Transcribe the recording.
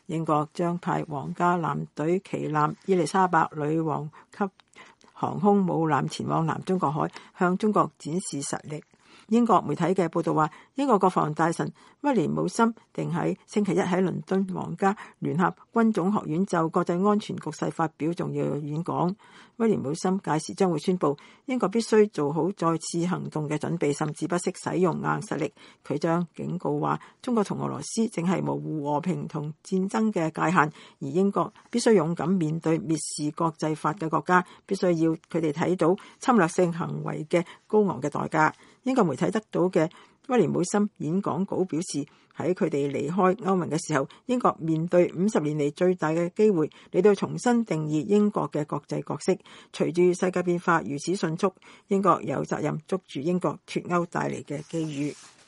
英國將派皇家艦隊旗艦伊麗莎白女王級航空母艦前往南中國海，向中國展示實力。英國媒體嘅報道話，英國國防大臣威廉姆森定喺星期一喺倫敦皇家聯合軍種學院就國際安全局勢發表重要演講。威廉姆森屆時將會宣布，英國必須做好再次行動嘅準備，甚至不惜使用硬實力。佢將警告話，中國同俄羅斯正係模糊和平同戰爭嘅界限，而英國必須勇敢面對蔑視國際法嘅國家，必須要佢哋睇到侵略性行為嘅高昂嘅代價。英國媒體得到嘅威廉姆森演講稿表示，喺佢哋離開歐盟嘅時候，英國面對50年嚟最大嘅機會嚟到重新定義英國嘅國際角色。隨住世界變化如此迅速，英國有責任捉住英國脫歐帶嚟嘅機遇。